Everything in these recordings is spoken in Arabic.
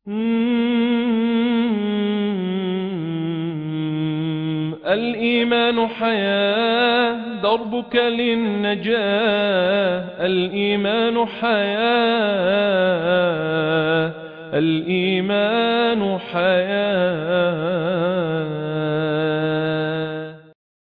الإيمان حياة دربك للنجاة. الإيمان حياة. الإيمان حياة.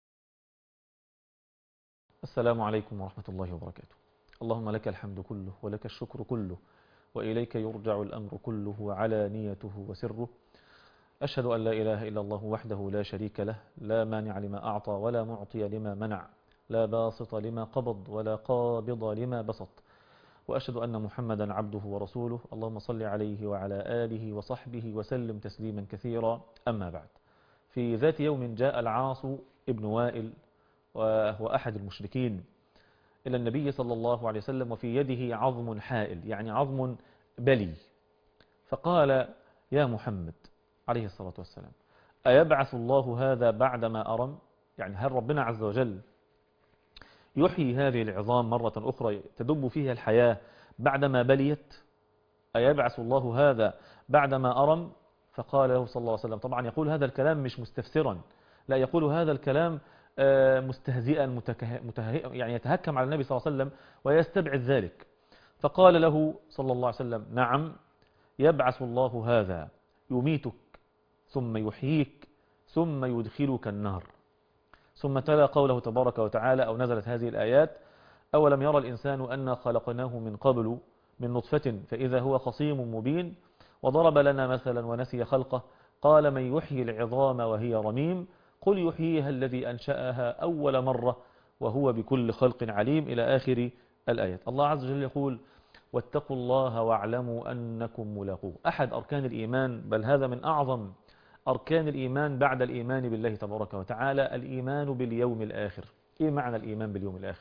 السلام عليكم ورحمة الله وبركاته. اللهم لك الحمد كله ولك الشكر كله وإليك يرجع الأمر كله وعلانيته وسره. أشهد أن لا إله إلا الله وحده لا شريك له، لا مانع لما أعطى ولا معطي لما منع، لا باسط لما قبض ولا قابض لما بسط. وأشهد أن محمدا عبده ورسوله، اللهم صل عليه وعلى آله وصحبه وسلم تسليما كثيرا. أما بعد، في ذات يوم جاء العاص ابن وائل وهو أحد المشركين إلى النبي صلى الله عليه وسلم، وفي يده عظم حائل، يعني عظم بلي، فقال: يا محمد عليه الصلاة والسلام، أيبعث الله هذا بعدما أرم؟ يعني هل ربنا عز وجل يحيي هذه العظام مرة أخرى تدب فيها الحياة بعدما بليت؟ أيبعث الله هذا بعدما أرم؟ فقال له صلى الله عليه وسلم، طبعا يقول هذا الكلام مش مستفسرا، لا، يقول هذا الكلام مستهزئا يعني يتهكم على النبي صلى الله عليه وسلم ويستبعد ذلك. فقال له صلى الله عليه وسلم: نعم، يبعث الله هذا، يميتك ثم يحييك ثم يدخلك النار. ثم تلا قوله تبارك وتعالى، أو نزلت هذه الآيات: أولم يرى الإنسان أنا خلقناه من قبل من نطفة فإذا هو خصيم مبين، وضرب لنا مثلا ونسي خلقه، قال: من يحيي العظام وهي رميم، قل يحييها الذي أنشأها أول مرة وهو بكل خلق عليم، إلى آخر الآيات. الله عز وجل يقول: واتقوا الله واعلموا أنكم ملاقوه. أحد أركان الإيمان، بل هذا من أعظم أركان الإيمان بعد الإيمان بالله تبارك وتعالى، الإيمان باليوم الآخر. إيه معنى الإيمان باليوم الآخر؟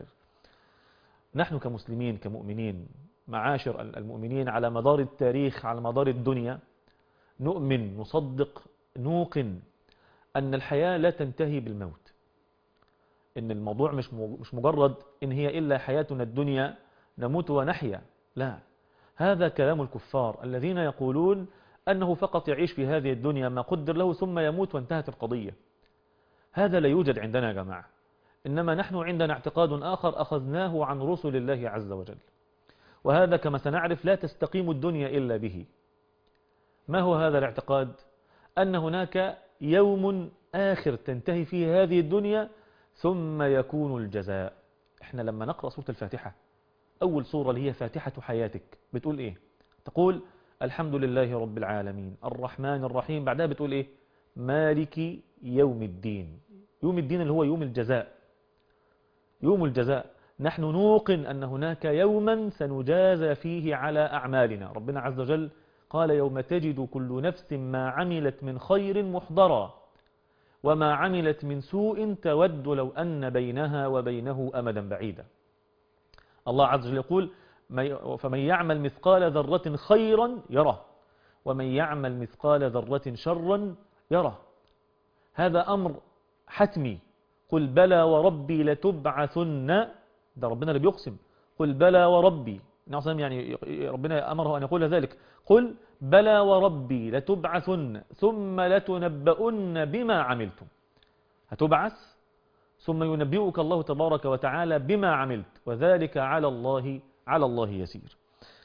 نحن كمسلمين كمؤمنين، معاشر المؤمنين، على مدار التاريخ، على مدار الدنيا، نؤمن، نصدق، نوقن أن الحياة لا تنتهي بالموت، إن الموضوع مش مجرد إن هي إلا حياتنا الدنيا نموت ونحيا، لا، هذا كلام الكفار الذين يقولون أنه فقط يعيش في هذه الدنيا ما قدر له ثم يموت وانتهت القضية. هذا لا يوجد عندنا يا جماعة، إنما نحن عندنا اعتقاد آخر أخذناه عن رسل الله عز وجل، وهذا كما سنعرف لا تستقيم الدنيا إلا به. ما هو هذا الاعتقاد؟ أن هناك يوم آخر تنتهي فيه هذه الدنيا ثم يكون الجزاء. احنا لما نقرأ سورة الفاتحة، أول سورة اللي هي فاتحة حياتك، بتقول إيه؟ تقول: الحمد لله رب العالمين الرحمن الرحيم. بعدها بتقول إيه؟ مالك يوم الدين. يوم الدين اللي هو يوم الجزاء، يوم الجزاء. نحن نوقن أن هناك يوما سنجازى فيه على أعمالنا. ربنا عز وجل قال: يوم تجد كل نفس ما عملت من خير محضرا وما عملت من سوء تود لو أن بينها وبينه أمدا بعيدا. الله عز وجل يقول: فمن يعمل مثقال ذرة خيرا يره ومن يعمل مثقال ذرة شرا يره. هذا أمر حتمي. قل بلى وربي لتبعثن، ده ربنا اللي بيقسم. قل بلى وربي، يعني ربنا أمره أن يقول ذلك. قل بلى وربي لتبعثن ثم لتنبؤن بما عملتم. هتبعث ثم ينبئك الله تبارك وتعالى بما عملت، وذلك على الله يسير.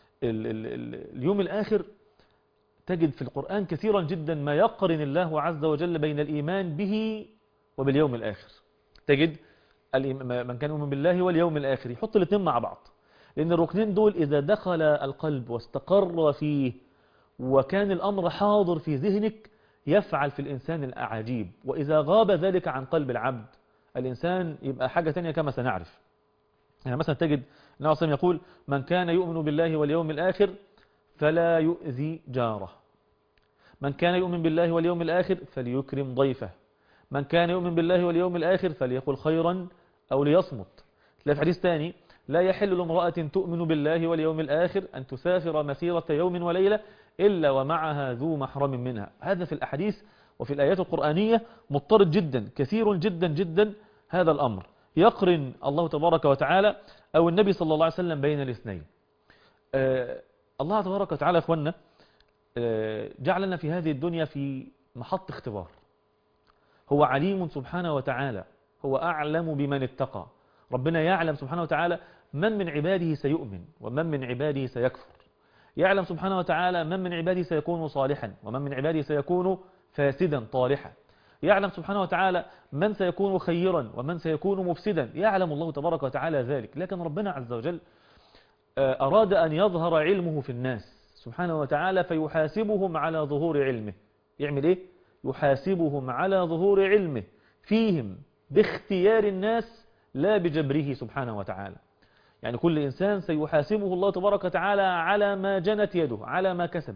اليوم الآخر تجد في القرآن كثيرا جدا ما يقرن الله عز وجل بين الإيمان به وباليوم الآخر. تجد من كان يؤمن بالله واليوم الآخر يحط الاثنين مع بعض، لأن الركنين دول إذا دخل القلب واستقر فيه وكان الأمر حاضر في ذهنك يفعل في الإنسان الأعاجيب، وإذا غاب ذلك عن قلب العبد الإنسان يبقى حاجة تانية كما سنعرف. يعني مثلا تجد النبي صلى الله عليه وسلم يقول: من كان يؤمن بالله واليوم الآخر فلا يؤذي جاره، من كان يؤمن بالله واليوم الآخر فليكرم ضيفه، من كان يؤمن بالله واليوم الآخر فليقل خيرا أو ليصمت. تلاقي في حديث ثاني: لا يحل لامرأة تؤمن بالله واليوم الآخر أن تسافر مسيرة يوم وليلة إلا ومعها ذو محرم منها. هذا في الأحاديث وفي الآيات القرآنية مضطرد جدا، كثير جدا جدا. هذا الأمر يقرن الله تبارك وتعالى أو النبي صلى الله عليه وسلم بين الاثنين. الله تبارك وتعالى يا أخوانا جعلنا في هذه الدنيا في محط اختبار. هو عليم سبحانه وتعالى، هو أعلم بمن اتقى. ربنا يعلم سبحانه وتعالى من من عباده سيؤمن ومن من عباده سيكفر. يعلم سبحانه وتعالى من من عباده سيكون صالحا ومن من عباده سيكون فاسدا طالحا. يعلم سبحانه وتعالى من سيكون خيرا ومن سيكون مفسدا. يعلم الله تبارك وتعالى ذلك، لكن ربنا عز وجل أراد أن يظهر علمه في الناس سبحانه وتعالى فيحاسبهم على ظهور علمه. يعمل إيه؟ يحاسبهم على ظهور علمه فيهم باختيار الناس لا بجبره سبحانه وتعالى. يعني كل إنسان سيحاسبه الله تبارك وتعالى على ما جنت يده، على ما كسب.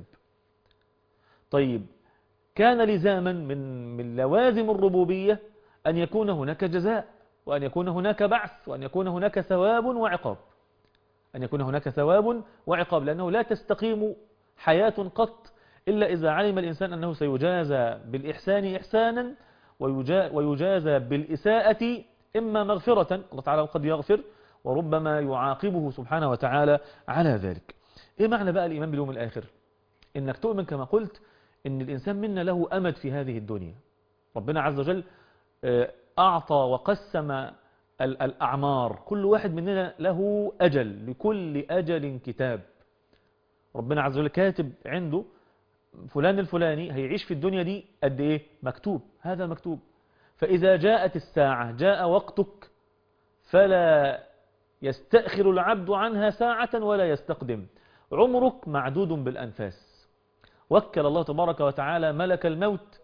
طيب، كان لزاما من لوازم الربوبية أن يكون هناك جزاء، وأن يكون هناك بعث، وأن يكون هناك ثواب وعقاب. أن يكون هناك ثواب وعقاب، لأنه لا تستقيم حياة قط إلا إذا علم الإنسان أنه سيجازى بالإحسان إحسانا ويجازى بالإساءة إما مغفرة، الله تعالى قد يغفر، وربما يعاقبه سبحانه وتعالى على ذلك. إيه معنى بقى الإيمان باليوم الآخر؟ إنك تؤمن كما قلت إن الإنسان منا له أمد في هذه الدنيا. ربنا عز وجل أعطى وقسم الأعمار، كل واحد مننا له أجل، لكل أجل كتاب. ربنا عز وجل كاتب عنده فلان الفلاني هيعيش في الدنيا دي قد إيه؟ مكتوب، هذا مكتوب. فإذا جاءت الساعة، جاء وقتك، فلا يستأخر العبد عنها ساعة ولا يستقدم. عمرك معدود بالأنفاس. وكل الله تبارك وتعالى ملك الموت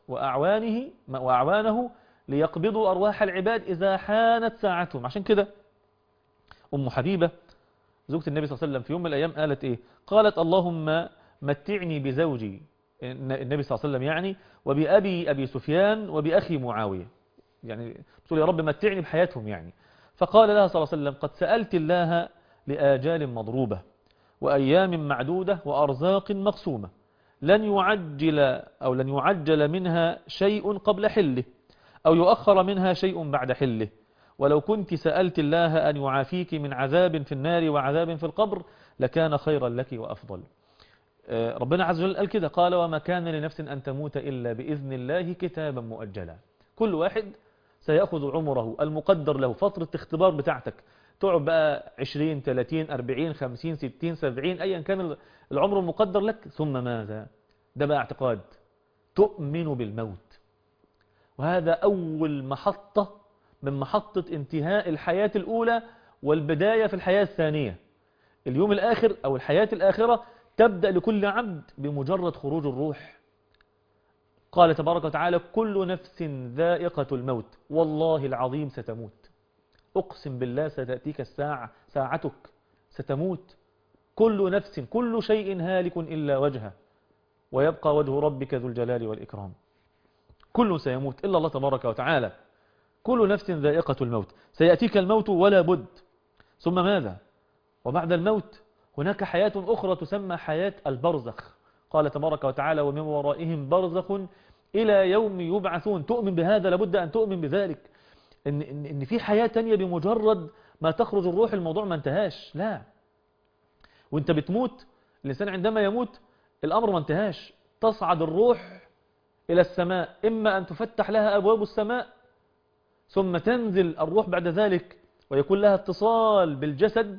وأعوانه ليقبضوا أرواح العباد إذا حانت ساعتهم. عشان كده أم حبيبة زوجة النبي صلى الله عليه وسلم في يوم من الأيام قالت إيه؟ قالت: اللهم متعني بزوجي، النبي صلى الله عليه وسلم يعني، وبأبي أبي سفيان وبأخي معاوية. يعني بتقول يا رب متعني بحياتهم يعني. فقال لها صلى الله عليه وسلم: قد سألت الله لآجال مضروبة وأيام معدودة وأرزاق مقسومة، لن يعجل منها شيء قبل حله، أو يؤخر منها شيء بعد حله. ولو كنت سألت الله أن يعافيك من عذاب في النار وعذاب في القبر لكان خيرا لك وأفضل. ربنا عز وجل قال كده، قال: وما كان لنفس أن تموت إلا بإذن الله كتابا مؤجلا. كل واحد سيأخذ عمره المقدر له، فترة اختبار بتاعتك، تقعد بقى 20 30 40 50 60 70 أيا كان العمر المقدر لك. ثم ماذا؟ ده بقى اعتقاد، تؤمن بالموت. وهذا أول محطة من محطة انتهاء الحياة الأولى والبداية في الحياة الثانية. اليوم الآخر أو الحياة الآخرة تبدأ لكل عبد بمجرد خروج الروح. قال تبارك وتعالى: كل نفس ذائقة الموت، والله العظيم ستموت. أقسم بالله ستأتيك الساعة، ساعتك ستموت. كل نفس، كل شيء هالك إلا وجهه، ويبقى وجه ربك ذو الجلال والإكرام. كل سيموت إلا الله تبارك وتعالى. كل نفس ذائقة الموت، سيأتيك الموت ولا بد. ثم ماذا؟ وبعد الموت هناك حياة أخرى تسمى حياة البرزخ. قال تبارك وتعالى: ومن ورائهم برزخ إلى يوم يبعثون. تؤمن بهذا، لابد أن تؤمن بذلك، إن في حياة تانية بمجرد ما تخرج الروح الموضوع ما انتهاش. لا، وانت بتموت، الإنسان عندما يموت الأمر ما انتهاش. تصعد الروح إلى السماء، إما أن تفتح لها أبواب السماء ثم تنزل الروح بعد ذلك ويكون لها اتصال بالجسد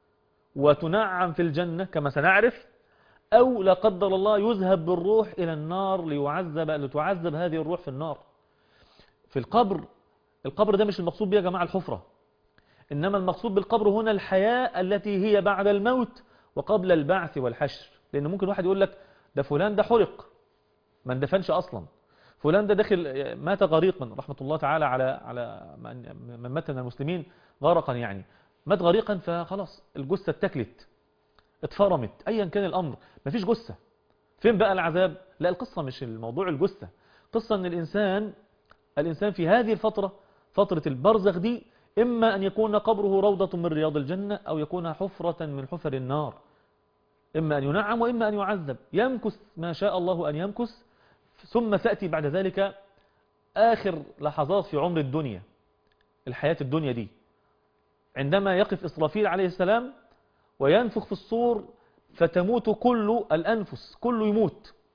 وتنعم في الجنة كما سنعرف، أو لا قدر الله يذهب بالروح إلى النار لتعذب هذه الروح في النار. في القبر ده مش المقصود بيه يا جماعة الحفرة، إنما المقصود بالقبر هنا الحياة التي هي بعد الموت وقبل البعث والحشر. لأن ممكن واحد يقول لك ده فلان ده حرق، ما اندفنش أصلا، فلان ده داخل مات غريقا، رحمة الله تعالى على من مات من المسلمين غرقا، يعني مات غريقا فخلاص الجثة اتكلت اتفرمت، أيا كان الأمر مفيش جثة. فين بقى العذاب؟ لا، القصة مش الموضوع الجثة، قصة أن الإنسان في هذه الفترة، فترة البرزخ دي، إما أن يكون قبره روضة من رياض الجنة أو يكون حفرة من حفر النار. إما أن ينعم وإما أن يعذب، يمكث ما شاء الله أن يمكث. ثم تأتي بعد ذلك آخر لحظات في عمر الدنيا، الحياة الدنيا دي، عندما يقف إسرافيل عليه السلام وينفخ في الصور فتموت كل الأنفس، كله يموت،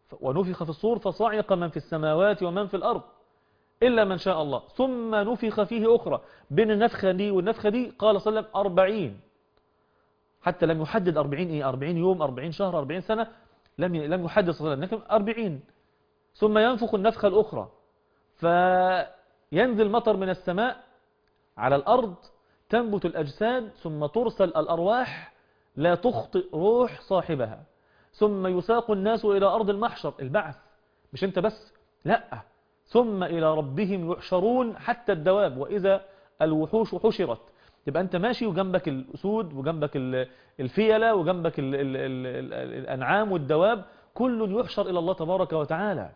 ونفخ في الصور فصعق من في السماوات ومن في الأرض إلا من شاء الله، ثم نفخ فيه أخرى. بين النفخة دي والنفخة دي قال صلى الله عليه وسلم 40، حتى لم يحدد 40 إيه، 40 يوم، 40 شهر، 40 سنة، لم يحدد صلى الله عليه وسلم، لكن 40. ثم ينفخ النفخة الأخرى فينزل مطر من السماء على الأرض، تنبت الأجساد، ثم ترسل الأرواح لا تخطئ روح صاحبها، ثم يساق الناس إلى أرض المحشر، البعث، مش أنت بس، لا، ثم إلى ربهم يحشرون حتى الدواب، وإذا الوحوش حشرت. تبقى أنت ماشي وجنبك الأسود وجنبك الفيلة وجنبك الأنعام والدواب، كل يحشر إلى الله تبارك وتعالى.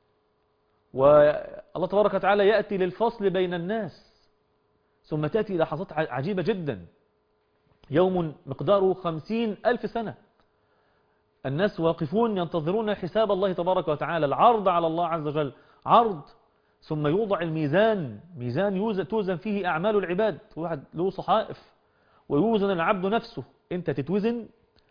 والله تبارك وتعالى يأتي للفصل بين الناس، ثم تأتي لحظات عجيبة جدا، يوم مقداره 50,000 سنة، الناس واقفون ينتظرون حساب الله تبارك وتعالى، العرض على الله عز وجل، عرض، ثم يوضع الميزان، ميزان توزن فيه أعمال العباد، واحد له صحائف، ويوزن العبد نفسه، أنت تتوزن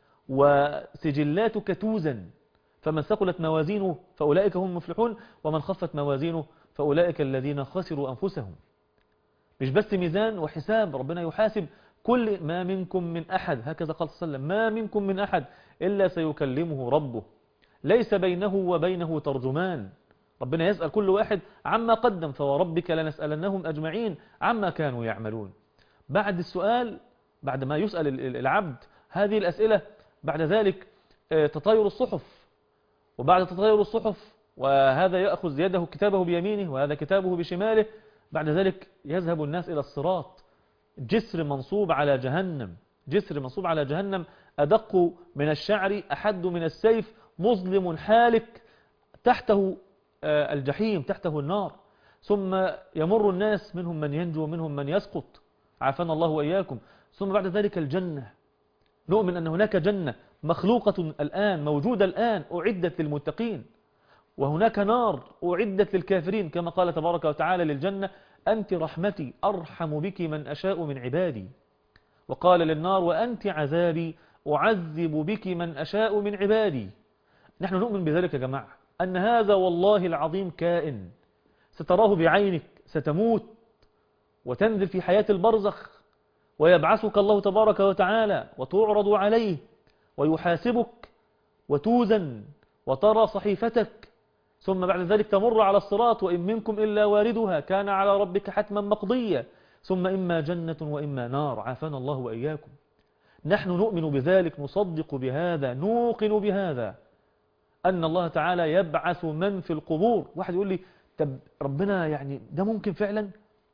وسجلاتك توزن، فمن ثقلت موازينه فأولئك هم المفلحون، ومن خفت موازينه فأولئك الذين خسروا أنفسهم. مش بس ميزان وحساب، ربنا يحاسب كل ما منكم من أحد، هكذا قال صلى الله عليه وسلم، ما منكم من أحد إلا سيكلمه ربه، ليس بينه وبينه ترجمان. ربنا يسأل كل واحد عما قدم، فوربك لنسألنهم أجمعين عما كانوا يعملون. بعد السؤال، بعد ما يسأل العبد هذه الأسئلة، بعد ذلك تطاير الصحف، وبعد تطاير الصحف، وهذا يأخذ يده كتابه بيمينه وهذا كتابه بشماله، بعد ذلك يذهب الناس إلى الصراط، جسر منصوب على جهنم، جسر منصوب على جهنم، أدق من الشعر، أحد من السيف، مظلم حالك، تحته الجحيم، تحته النار. ثم يمر الناس، منهم من ينجو ومنهم من يسقط، عافانا الله وإياكم. ثم بعد ذلك الجنة، نؤمن أن هناك جنة مخلوقة الآن، موجودة الآن، أعدت للمتقين، وهناك نار أعدت للكافرين، كما قال تبارك وتعالى للجنة: أنت رحمتي أرحم بك من أشاء من عبادي. وقال للنار: وأنت عذابي أعذب بك من أشاء من عبادي. نحن نؤمن بذلك يا جماعة، أن هذا والله العظيم كائن ستراه بعينك، ستموت وتنزل في حياة البرزخ، ويبعثك الله تبارك وتعالى وتعرض عليه ويحاسبك وتوزن وترى صحيفتك، ثم بعد ذلك تمر على الصراط، وإن منكم إلا واردها كان على ربك حتما مقضيا، ثم إما جنة وإما نار، عافانا الله وإياكم. نحن نؤمن بذلك، نصدق بهذا، نوقن بهذا، أن الله تعالى يبعث من في القبور. واحد يقول لي: طب ربنا يعني ده ممكن فعلا؟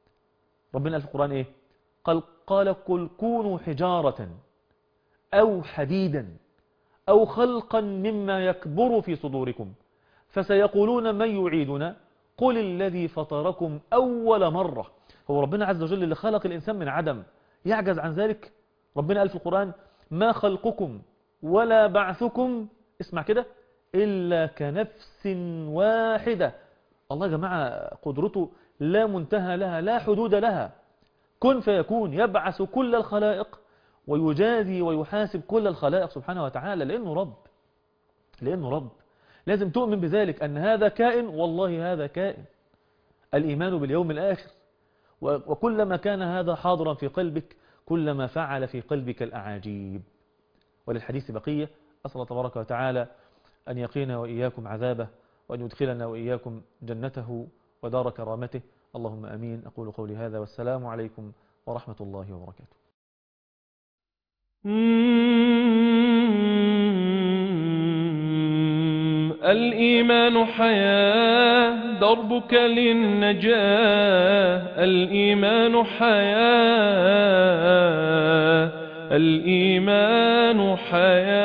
ربنا قال في القرآن إيه؟ قال: قل كونوا حجارة أو حديدا أو خلقا مما يكبر في صدوركم فسيقولون من يعيدنا قل الذي فطركم أول مرة. هو ربنا عز وجل اللي خلق الإنسان من عدم يعجز عن ذلك؟ ربنا قال في القرآن: ما خلقكم ولا بعثكم، اسمع كده، إلا كنفس واحدة. الله يا جماعة قدرته لا منتهى لها، لا حدود لها، كن فيكون، يبعث كل الخلائق ويجازي ويحاسب كل الخلائق سبحانه وتعالى، لأنه رب. لازم تؤمن بذلك، أن هذا كائن، والله هذا كائن. الإيمان باليوم الآخر، وكلما كان هذا حاضرا في قلبك كلما فعل في قلبك الأعاجيب. وللحديث بقية، أسأل الله تبارك وتعالى أن يقينا وإياكم عذابه، وأن يدخلنا وإياكم جنته ودار كرامته، اللهم أمين. أقول قولي هذا، والسلام عليكم ورحمة الله وبركاته. الإيمان حياة، دربك للنجاة، الإيمان حياة، الإيمان حياة.